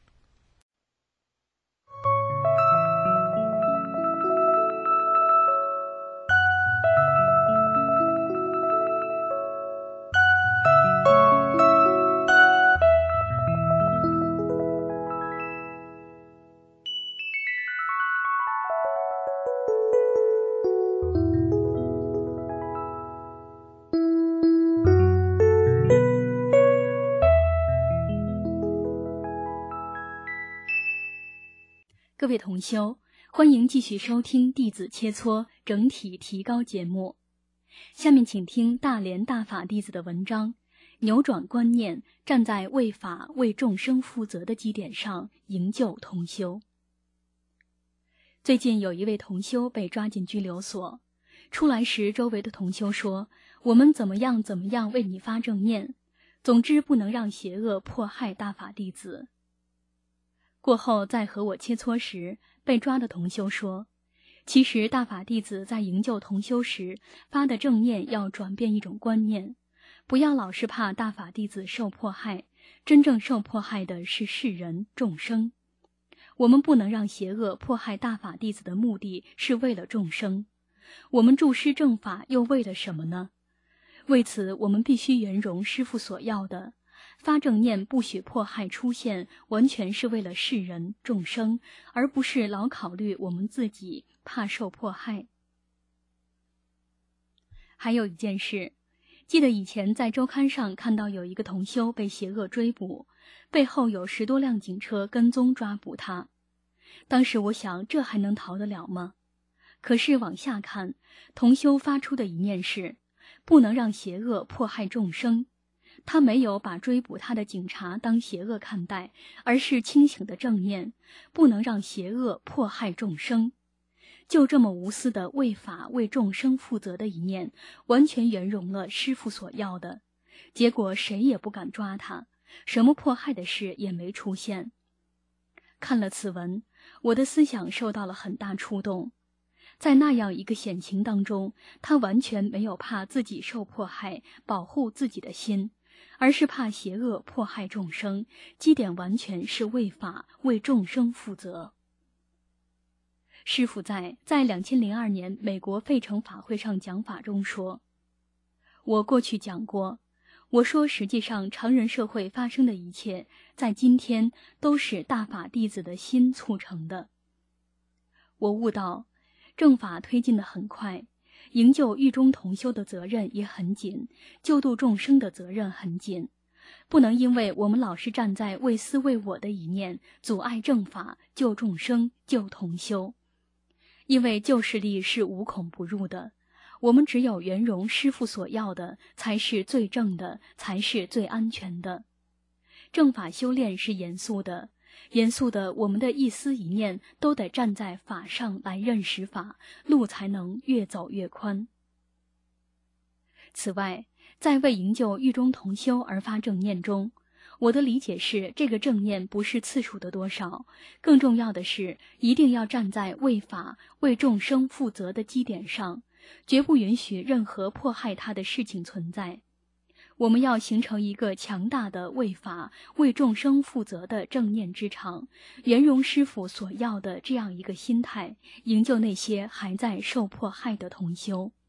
Speaker 5: 各位同修，欢迎继续收听弟子切磋整体提高节目。下面请听大连大法弟子的文章，扭转观念，站在为法为众生负责的基点上营救同修。最近有一位同修被抓进拘留所，出来时周围的同修说，我们怎么样为你发正念，总之不能让邪恶迫害大法弟子。过后在和我切磋时，被抓的同修说，其实大法弟子在营救同修时发的正念要转变一种观念，不要老是怕大法弟子受迫害，真正受迫害的是世人众生。我们不能让邪恶迫害大法弟子的目的是为了众生，我们助师正法又为了什么呢？为此我们必须圆融师父所要的，发正念不许迫害出现，完全是为了世人众生，而不是老考虑我们自己怕受迫害。还有一件事，记得以前在周刊上看到有一个同修被邪恶追捕，背后有10多辆警车跟踪抓捕他。当时我想，这还能逃得了吗？可是往下看，同修发出的一念是，不能让邪恶迫害众生。他没有把追捕他的警察当邪恶看待，而是清醒的正念，不能让邪恶迫害众生。就这么无私的为法为众生负责的一念，完全圆融了师父所要的，结果谁也不敢抓他，什么迫害的事也没出现。看了此文，我的思想受到了很大触动。在那样一个险情当中，他完全没有怕自己受迫害，保护自己的心，而是怕邪恶迫害众生，基点完全是为法为众生负责。师父在2002年美国费城法会上讲法中说，我过去讲过，我说实际上常人社会发生的一切，在今天都是大法弟子的心促成的。我悟到，正法推进得很快，营救狱中同修的责任也很紧，救度众生的责任很紧，不能因为我们老是站在为私为我的一念，阻碍正法救众生救同修。因为救世力是无孔不入的，我们只有圆融师父所要的，才是最正的，才是最安全的。正法修炼是严肃的，我们的一思一念都得站在法上来认识法，路才能越走越宽。此外，在为营救狱中同修而发正念中， 我的理解是，这个正念不是次数的多少，更重要的是，一定要站在为法、为众生负责的基点上，绝不允许任何迫害他的事情存在。我们要形成一个强大的为法、为众生负责的正念之场，圆融师父所要的这样一个心态，营救那些还在受迫害的同修。